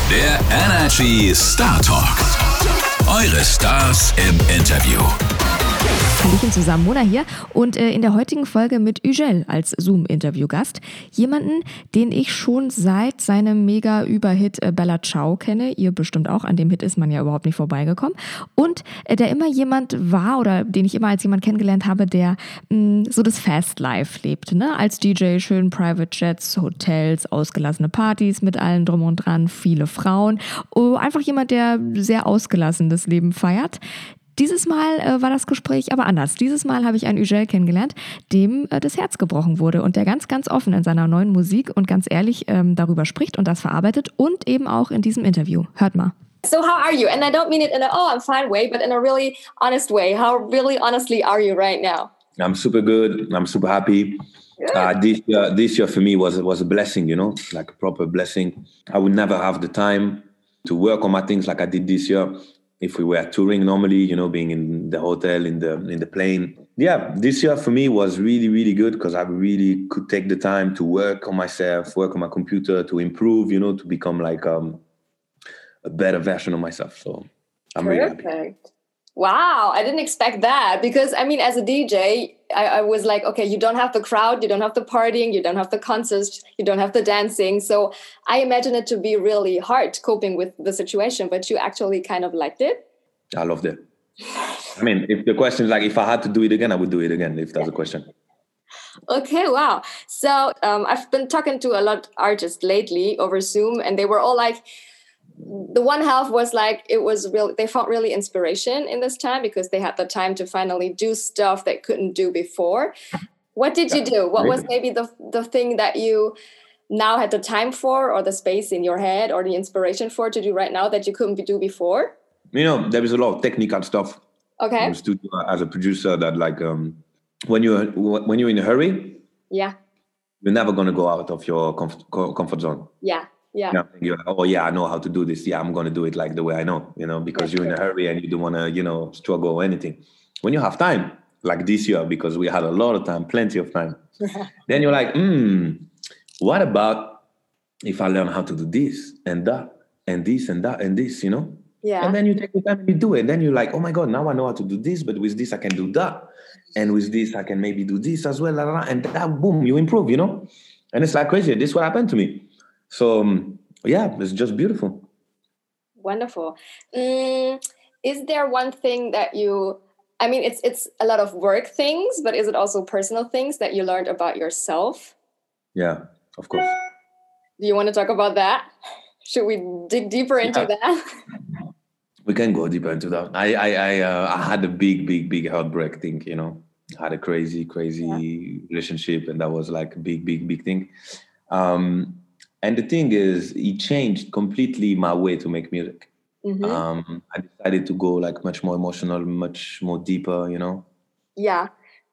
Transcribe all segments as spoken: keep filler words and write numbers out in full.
Der Energy Star Talk. Eure Stars im Interview. Hallöchen zusammen, Mona hier und äh, in der heutigen Folge mit Ugel als Zoom-Interview-Gast. Jemanden, den ich schon seit seinem Mega-Überhit äh, Bella Ciao kenne. Ihr bestimmt auch, an dem Hit ist man ja überhaupt nicht vorbeigekommen. Und äh, der immer jemand war oder den ich immer als jemand kennengelernt habe, der mh, so das Fast Life lebt. Ne? Als D J, schön Private Jets, Hotels, ausgelassene Partys mit allem drum und dran, viele Frauen. Oh, einfach jemand, der sehr ausgelassen das Leben feiert. Dieses Mal äh, war das Gespräch aber anders. Dieses Mal habe ich einen Ugel kennengelernt, dem äh, das Herz gebrochen wurde und der ganz, ganz offen in seiner neuen Musik und ganz ehrlich ähm, darüber spricht und das verarbeitet und eben auch in diesem Interview. Hört mal. So how are you? And I don't mean it in a, oh, I'm fine way, but in a really honest way. How really honestly are you right now? I'm super good. I'm super happy. Uh, this year, this year for me was, was a blessing, you know, like a proper blessing. I would never have the time to work on my things like I did this year. If we were touring normally, you know, being in the hotel, in the in the plane. Yeah, this year for me was really, really good because I really could take the time to work on myself, work on my computer, to improve, you know, to become like um, a better version of myself. So I'm Perfect. really happy. Wow, I didn't expect that because, I mean, as a D J, I, I was like, okay, you don't have the crowd, you don't have the partying, you don't have the concerts, you don't have the dancing. So I imagine it to be really hard coping with the situation, but you actually kind of liked it. I loved it. I mean, if the question is like, if I had to do it again, I would do it again, if that's a question. Okay, wow. So um, I've been talking to a lot of artists lately over Zoom, and they were all like, the one half was like, it was real. They found really inspiration in this time because they had the time to finally do stuff they couldn't do before. What did you do? What was maybe the the thing that you now had the time for, or the space in your head, or the inspiration for to do right now that you couldn't do before? You know, there is a lot of technical stuff. Okay. In the studio as a producer that like um, when you're when you're in a hurry, yeah, you're never gonna go out of your comfort comfort zone. Yeah. Yeah. You know, you're like, oh yeah, I know how to do this. Yeah, I'm gonna do it like the way I know, you know, because you're in a hurry and you don't wanna, you know, struggle or anything. When you have time, like this year, because we had a lot of time, plenty of time, then you're like, hmm, what about if I learn how to do this and that and this and that and this, you know? Yeah. And then you take the time and you do it. And then you're like, oh my God, now I know how to do this, but with this I can do that. And with this I can maybe do this as well. Blah, blah, blah. And that, boom, you improve, you know? And it's like crazy. This is what happened to me. So, um, yeah, it's just beautiful. Wonderful. Mm, is there one thing that you, I mean, it's it's a lot of work things, but is it also personal things that you learned about yourself? Yeah, of course. Do you want to talk about that? Should we dig deeper into yeah. that? We can go deeper into that. I I I, uh, I had a big, big, big heartbreak thing, you know. I had a crazy, crazy yeah. relationship, and that was like a big, big, big thing. Um, And the thing is, it changed completely my way to make music. Mm-hmm. Um, I decided to go like much more emotional, much more deeper, you know? Yeah.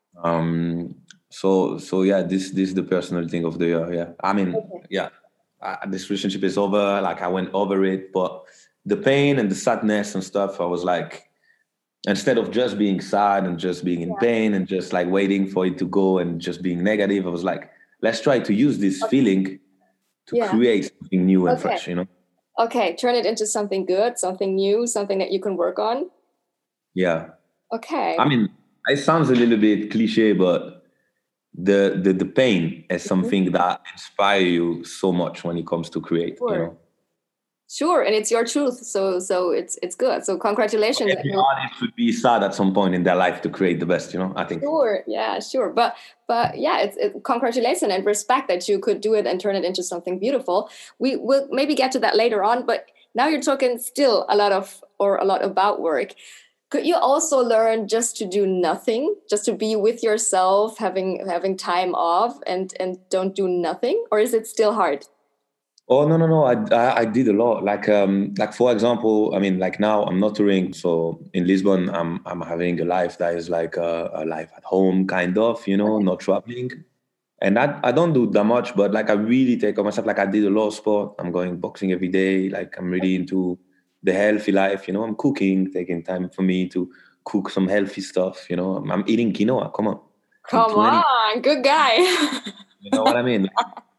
Um, so, so yeah, this, this is the personal thing of the year, yeah. I mean, okay. yeah, I, this relationship is over, like I went over it, but the pain and the sadness and stuff, I was like, instead of just being sad and just being in yeah. pain and just like waiting for it to go and just being negative, I was like, let's try to use this okay. feeling to yeah. create something new and okay. fresh, you know? Okay, turn it into something good, something new, something that you can work on. Yeah. Okay. I mean, it sounds a little bit cliche, but the the, the pain is something mm-hmm. that inspires you so much when it comes to create, sure. you know? Sure, and it's your truth, so so it's it's good. So congratulations. Every artist should be sad at some point in their life to create the best, you know, I think. Sure, yeah, sure. But but yeah, it's it, congratulations and respect that you could do it and turn it into something beautiful. We will maybe get to that later on, but now you're talking still a lot of or a lot about work. Could you also learn just to do nothing, just to be with yourself, having having time off and and don't do nothing? Or is it still hard? Oh, no, no, no. I, I, I did a lot. Like, um, like for example, I mean, like now I'm not touring. So in Lisbon, I'm I'm having a life that is like a, a life at home, kind of, you know, not traveling. And I, I don't do that much, but like I really take on myself. Like I did a lot of sport. I'm going boxing every day. Like I'm really into the healthy life, you know. I'm cooking, taking time for me to cook some healthy stuff, you know. I'm, I'm eating quinoa. Come on. Come on, good guy. You know what I mean?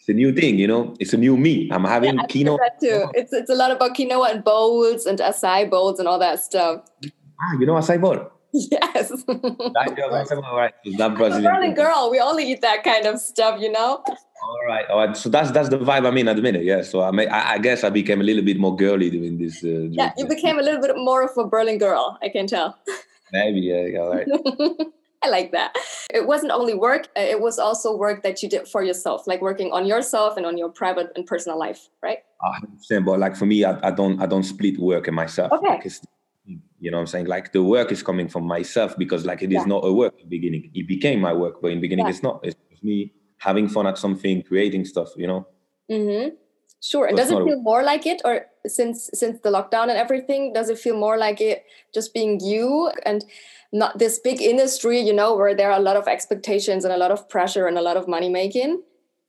it's a new thing, you know. It's a new me. I'm having Yeah, I feel quinoa. that too. It's it's a lot about quinoa and bowls and acai bowls and all that stuff. Ah, you know acai bowl? Yes. That, yeah, acai bowl, all right. It's not I'm a Brazilian. Berlin girl. We only eat that kind of stuff, you know. All right, all right. So that's that's the vibe I'm in at the minute. Yeah. So I may, I, I guess I became a little bit more girly doing this. Uh, Yeah, you this- became a little bit more of a Berlin girl. I can tell. Maybe, yeah, yeah, all right. I like that. It wasn't only work, uh, it was also work that you did for yourself, like working on yourself and on your private and personal life, right? one hundred percent. But like for me, I, I don't I don't split work and myself. Okay. Like it's, you know what I'm saying? Like the work is coming from myself because like it is Yeah. not a work in the beginning. It became my work, but in the beginning Yeah. it's not. It's just me having fun at something, creating stuff, you know? Mm-hmm. Sure. And So does it's it not a- feel more like it, or since since the lockdown and everything, does it feel more like it just being you and not this big industry, you know, where there are a lot of expectations and a lot of pressure and a lot of money making?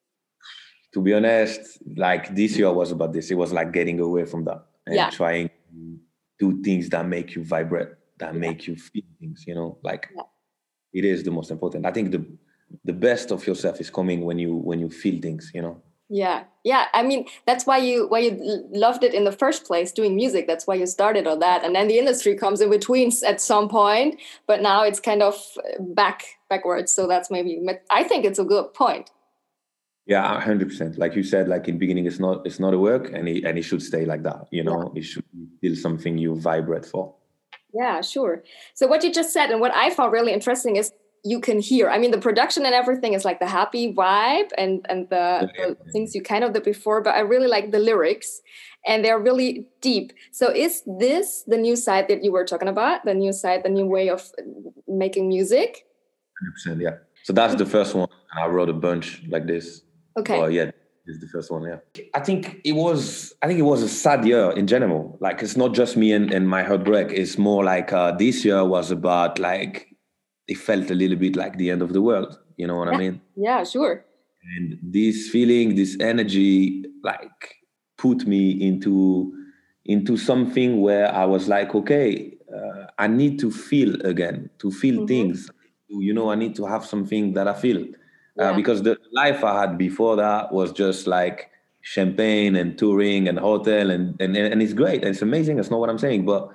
To be honest, like this year was about this. It was like getting away from that and Yeah. trying to do things that make you vibrate, that make you feel things, you know, like Yeah. it is the most important. I think the the best of yourself is coming when you when you feel things, you know. Yeah, yeah. I mean, that's why you why you l- loved it in the first place, doing music. That's why you started all that, and then the industry comes in between s- at some point. But now it's kind of uh, back backwards. So that's maybe. I think it's a good point. Yeah, a hundred percent. Like you said, like in the beginning, it's not it's not a work, and it and it should stay like that. You know, it should be still something you vibrate for. Yeah, sure. So what you just said and what I found really interesting is you can hear. I mean, the production and everything is like the happy vibe and and the, the things you kind of did before. But I really like the lyrics, and they're really deep. So is this the new side that you were talking about? The new side, the new way of making music? one hundred percent, yeah. So that's the first one. And I wrote a bunch like this. Okay. Oh yeah, this is the first one. Yeah. I think it was. I think it was a sad year in general. Like it's not just me and, and my heartbreak. It's more like uh, this year was about like it felt a little bit like the end of the world. You know what yeah. I mean? Yeah, sure. And this feeling, this energy, like put me into into something where I was like, okay, uh, I need to feel again, to feel Mm-hmm. things. You know, I need to have something that I feel. Yeah. Uh, because the life I had before that was just like champagne and touring and hotel and, and, and it's great. It's amazing. That's not what I'm saying. But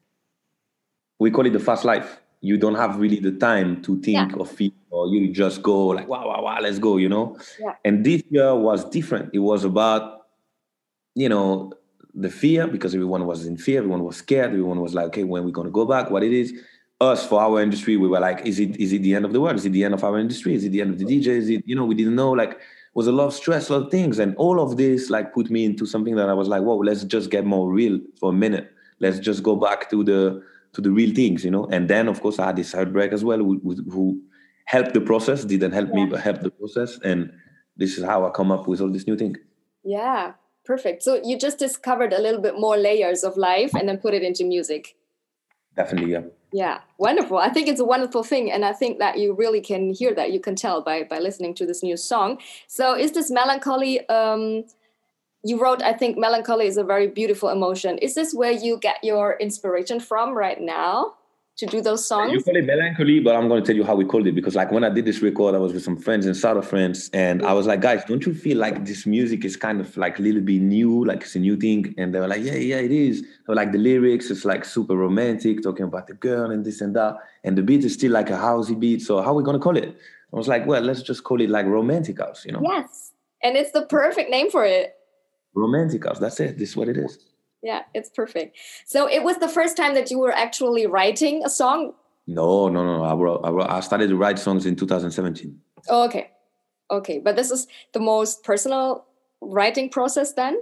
we call it the fast life. You don't have really the time to think Yeah. or feel, or you just go like, wow, wow, wow, let's go, you know? Yeah. And this year was different. It was about, you know, the fear, because everyone was in fear. Everyone was scared. Everyone was like, okay, when we're going to go back, what it is. Us, for our industry, we were like, is it is it the end of the world? Is it the end of our industry? Is it the end of the D J? Is it, you know, we didn't know, like, it was a lot of stress, a lot of things. And all of this, like, put me into something that I was like, whoa, let's just get more real for a minute. Let's just go back to the to the real things, you know? And then, of course, I had this heartbreak as well, who, who- who helped the process, didn't help me, Yeah. but helped the process. And this is how I come up with all this new thing. Yeah. Perfect. So you just discovered a little bit more layers of life and then put it into music. Definitely, yeah. Yeah, wonderful. I think it's a wonderful thing. And I think that you really can hear that. You can tell by, by listening to this new song. So is this melancholy? Um, you wrote, I think melancholy is a very beautiful emotion. Is this where you get your inspiration from right now to do those songs? You call it melancholy, but I'm going to tell you how we called it. Because like when I did this record, I was with some friends in South of France. And I was like, guys, don't you feel like this music is kind of like a little bit new? Like it's a new thing. And they were like, yeah, yeah, it is. They were like, the lyrics, it's like super romantic, talking about the girl and this and that. And the beat is still like a housey beat. So how are we going to call it? I was like, well, let's just call it like romantic house, you know? Yes. And it's the perfect name for it. Romantic house. That's it. This is what it is. Yeah, it's perfect. So it was the first time that you were actually writing a song? No, no, no. I wrote, I, wrote, I started to write songs in two thousand seventeen. Oh, okay. Okay. But this is the most personal writing process then?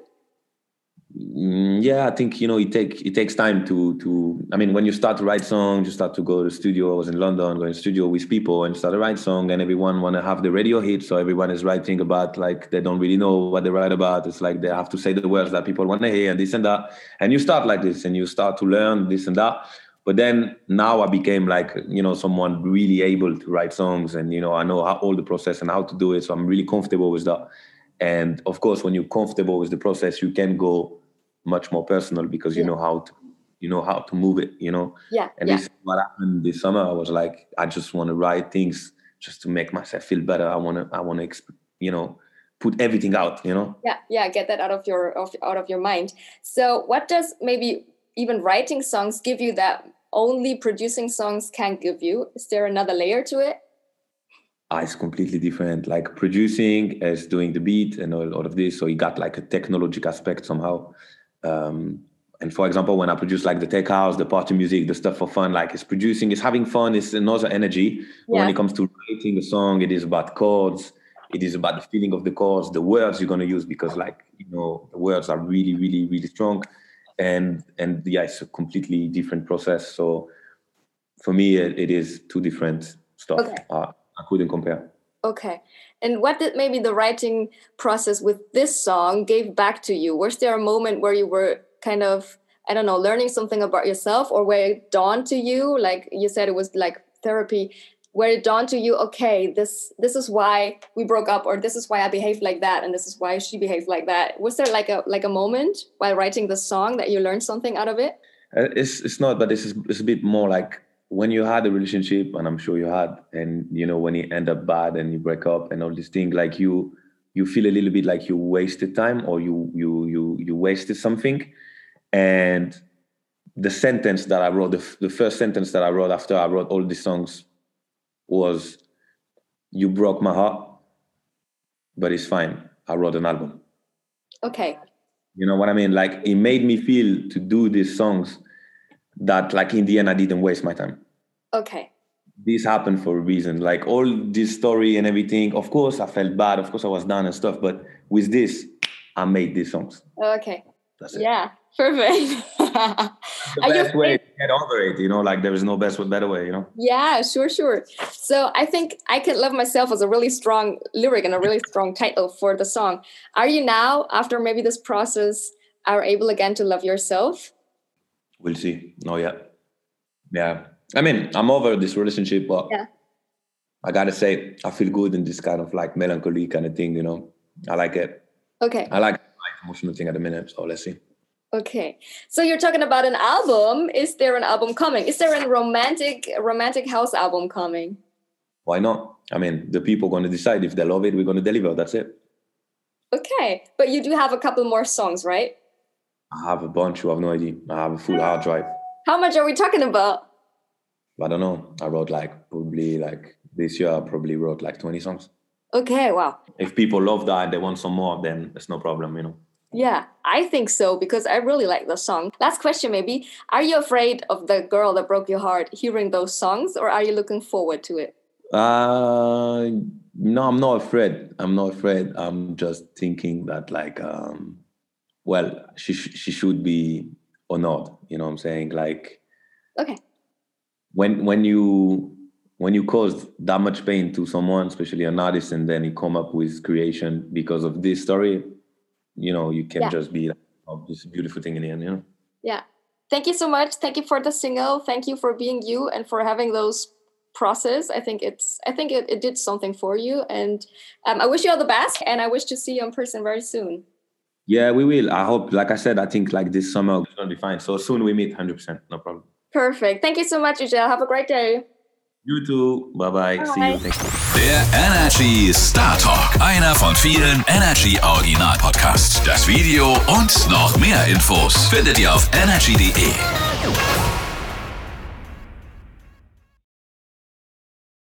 Mm, yeah, I think, you know, it take it takes time to to. I mean, when you start to write songs, you start to go to the studio. I was in London, going to the studio with people, and start to write song, and everyone want to have the radio hit. So everyone is writing about like they don't really know what they write about. It's like they have to say the words that people want to hear, and this and that. And you start like this, and you start to learn this and that. But then now I became like, you know, someone really able to write songs, and you know, I know how all the process and how to do it. So I'm really comfortable with that. And of course, when you're comfortable with the process, you can go much more personal because you Yeah. know how to you know how to move it, you know. Yeah. And yeah. this is what happened this summer. I was like, I just want to write things just to make myself feel better. I want to I want to exp- you know put everything out, you know? Yeah, yeah, get that out of your of, out of your mind. So what does maybe even writing songs give you that only producing songs can't give you? Is there another layer to it? Ah, it's completely different. Like producing is doing the beat and all, all of this. So you got like a technological aspect somehow. Um, and for example, when I produce like the tech house, the party music, the stuff for fun, like it's producing, it's having fun, it's another energy. Yeah. When it comes to writing a song, it is about chords. It is about the feeling of the chords, the words you're going to use, because like, you know, the words are really, really, really strong. And, and yeah, it's a completely different process. So for me, it, it is two different stuff. Okay. Uh, I couldn't compare. Okay. And what did maybe the writing process with this song gave back to you? Was there a moment where you were kind of, I don't know, learning something about yourself, or where it dawned to you, like you said, it was like therapy, where it dawned to you, okay, this this is why we broke up, or this is why I behaved like that, and this is why she behaved like that. Was there like a like a moment while writing the song that you learned something out of it? Uh, it's it's not, but it's it's a bit more like when you had a relationship, and I'm sure you had, and you know when it end up bad and you break up and all these things, like you you feel a little bit like you wasted time, or you you you you wasted something. And the sentence that I wrote, the, the first sentence that I wrote after I wrote all these songs was, "You broke my heart, but it's fine. I wrote an album." Okay. You know what I mean? Like it made me feel to do these songs that like in the end I didn't waste my time. Okay. This happened for a reason. Like all this story and everything, of course I felt bad, of course I was down and stuff, but with this, I made these songs. Okay. That's it. Yeah, perfect. The best way to get over it, you know, like there is no best better way, you know? Yeah, sure, sure. So I think I Can Love Myself as a really strong lyric and a really strong title for the song. Are you now, after maybe this process, are able again to love yourself? We'll see. No, yeah. Yeah. I mean, I'm over this relationship, but yeah. I gotta say, I feel good in this kind of like melancholy kind of thing, you know? I like it. Okay. I like the emotional thing at the minute, so let's see. Okay. So you're talking about an album. Is there an album coming? Is there a romantic romantic house album coming? Why not? I mean, the people are going to decide if they love it, we're going to deliver. That's it. Okay. But you do have a couple more songs, right? I have a bunch. You have no idea. I have a full hard drive. How much are we talking about? I don't know. I wrote like probably like this year, I probably wrote like twenty songs. Okay. Wow. If people love that and they want some more, then it's no problem, you know. Yeah, I think so, because I really like the song. Last question, maybe. Are you afraid of the girl that broke your heart hearing those songs, or are you looking forward to it? Uh, no, I'm not afraid. I'm not afraid. I'm just thinking that, like, um, well, she sh- she should be honored. You know what I'm saying? Like, okay. When when you when you cause that much pain to someone, especially an artist, and then you come up with creation because of this story, you know, you can yeah. just be like, oh, this beautiful thing in the end, you know? Yeah. Thank you so much. Thank you for the single. Thank you for being you and for having those process. I think it's, I think it, it did something for you. And um, I wish you all the best. And I wish to see you in person very soon. Yeah, we will. I hope, like I said, I think like this summer it's going to be fine. So soon we meet, one hundred percent. No problem. Perfect. Thank you so much, Ujel. Have a great day. You too. Bye-bye. Bye. See you. Thank you. Der Energy Star Talk. Einer von vielen Energy Original Podcasts. Das Video und noch mehr Infos findet ihr auf energy punkt de.